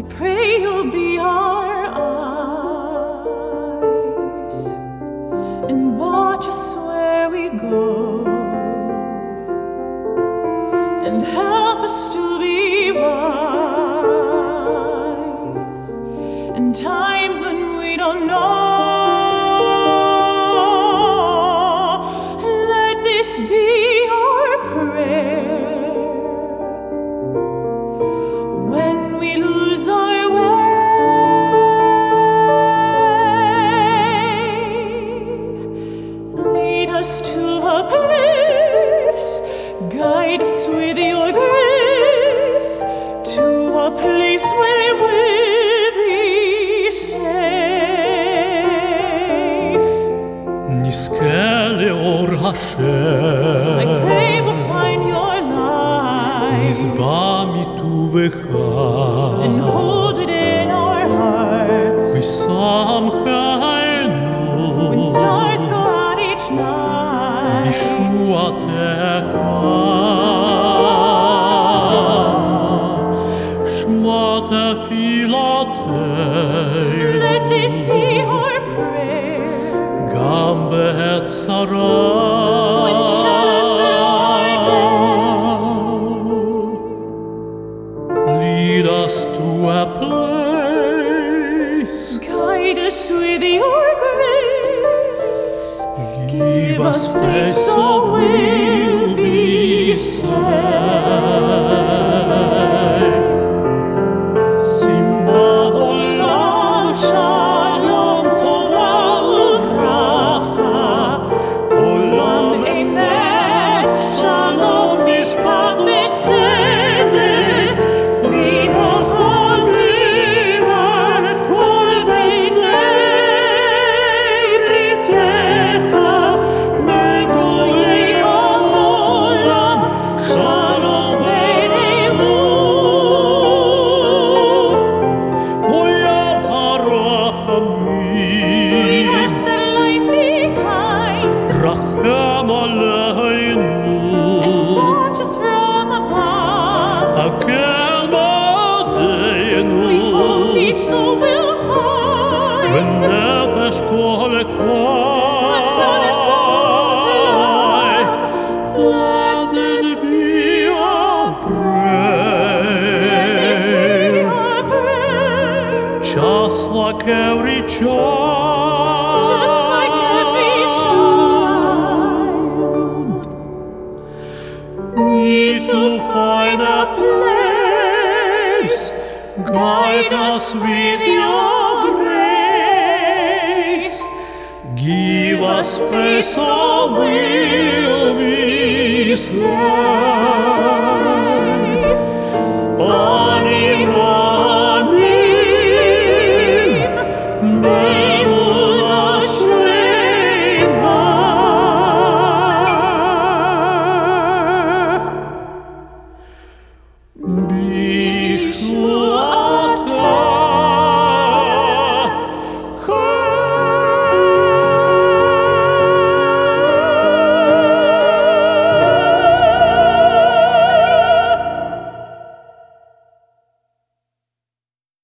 pray you'll be our eyes and watch us where we go, and help us to be wise in times when we don't know. Let this be our prayer when we lose our way. Lead us to a place, guide us with your grace, to a place where we'll be safe. Niskele or Hashem, I pray we'll find your light Nizbami tu and vecham, hold it in our hearts. When V'samchanu stars go out each night, Bishuatecha, Shma tefilateinu, let this be our prayer. Gam be'et When shadows fill our day, lead us to a place, guide us with your grace. give us faith so so we'll be safe. Simba olam shalom tova uvracha, olam emet shalom mishpat v'tzedek, v'rachamim al kol bnei brityecha, begolei ha'olam shalom v'neimut. Oyav We harachamim, ask that life be kind rachem and aleinu, watch us from above. hakel We hope each ba'adeinu, soul will find v'nefesh kol another soul to echad. love. Let this be our Let this be prayer, our prayer. just like every child, Just like every child, need to find a place, guide us with your grace, give us space so we'll be safe.